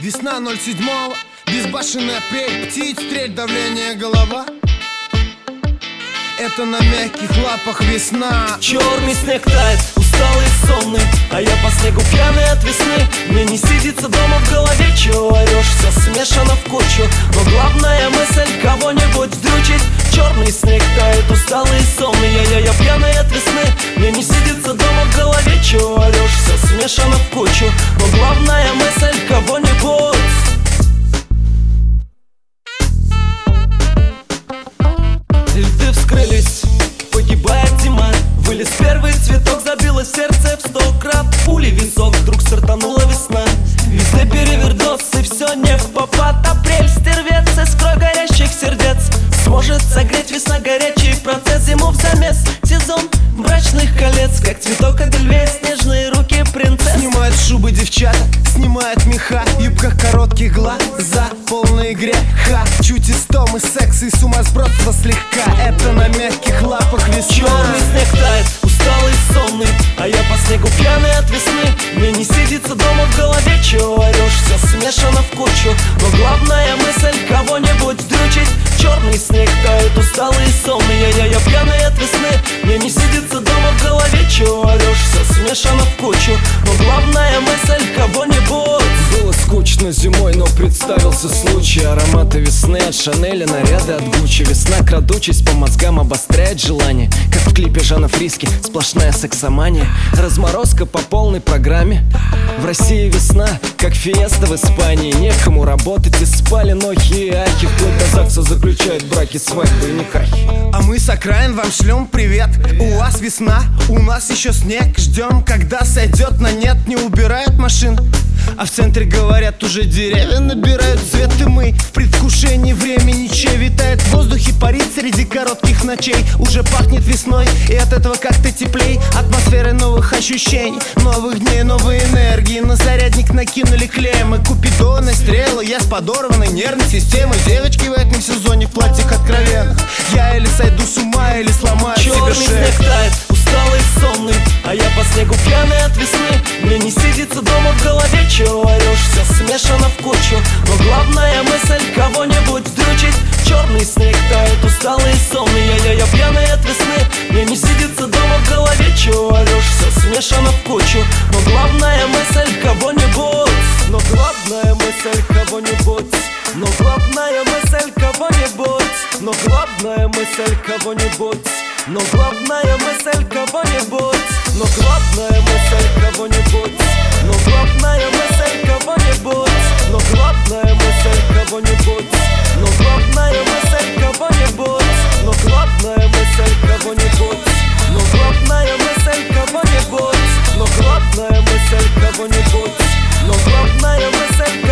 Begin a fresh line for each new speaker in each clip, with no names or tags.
Весна 07-го, безбашенный апрель, птиц, стрель, давление голова. Это на мягких лапах весна.
Черный снег тает, усталый и сонный, а я по снегу пьяный от весны. Мне не сидится дома в голове, чего орешь, все смешано в кучу. Но главная мысль кого-нибудь дрючить. Черный снег тает, усталый и сонный, я пьяный от весны. Мне не сидится дома в голове, чего орешь, все смешано в кучу. Но главная мысль кого-нибудь. Льды вскрылись, погибает зима. Вылез первый цветок, забило сердце в 100 крат. Пули висок, вдруг стартанула весна. Везде перевернос, и все не в попад. Апрель, стервец, искрой горящих сердец. Сможет согреть весна горячий процесс. Зиму в замес, сезон брачных колец. Как цветок Эдельвейс, снежные руки принцесс.
Снимают шубы девчата, снимают меха. В юбках коротких глаза, полные греха. Чуть истом и секс, и сумасбродство слегка. Это на мягких лапах весна.
Черный снег тает, усталый и сонный, а я по снегу пьяный от весны. Мне не сидится дома в голове, чего орешь, все смешано в кучу. Но главная мысль кого-нибудь дрючить. Черный снег тает, усталый и сонный, я пьяный от весны. Мне не сидится дома в голове, чего орешь, все смешано в кучу. Но главная мысль кого-нибудь.
Было скучно зимой, но представился случай. Ароматы весны от Шанеля, наряды от Гуччи. Весна, крадучись по мозгам, обостряет желание. Как в клипе Жана Фриски, сплошная сексомания. Разморозка по полной программе. В России весна, как фиеста в Испании. Некому работать, и спали нохи и ахи. Вплоть до ЗАГСа заключают браки, свадьбы и никахи.
А мы с окраин вам шлем привет. У вас весна, у нас еще снег. Ждем, когда сойдет на нет. Не убирают машин, а в центре, говорят, уже деревья набирают цвет. И мы в предвкушении времени чей витает в воздухе, парит среди коротких ночей. Уже пахнет весной, и от этого как-то теплей. Атмосферы новых ощущений, новых дней, новой энергии. На зарядник накинули клеем и купидоны, стрелы. Я с подорванной нервной системой. Девочки в этом сезоне в платьях откровенных. Я или сойду с ума, или сломаю себе
Черный
шею.
снег тает, усталый и сонный, а я по снегу пьяный от весны. Мне не сидится дома в голове, чего орешь, все смешано в кучу. Но главная мысль кого-нибудь дрючить. Черный снег тает, усталый и сонный, я пьяный от весны. Мне не сидится дома в голове, чего орешь, все смешано в кучу. Но главная мысль кого-нибудь. Но главная мысль кого-нибудь. Но главная мысль кого-нибудь. Но главная мысль кого-нибудь. Но главная мысль кого-нибудь. Но главная мысль кого-нибудь. Но главная мысль кого-нибудь. Но главная мысль кого-нибудь. Но главная мысль кого-нибудь. Но главная мысль кого-нибудь. Но главная мысль кого-нибудь. Но главная мысль кого-нибудь. Но главная мысль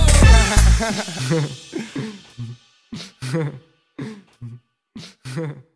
кого-нибудь.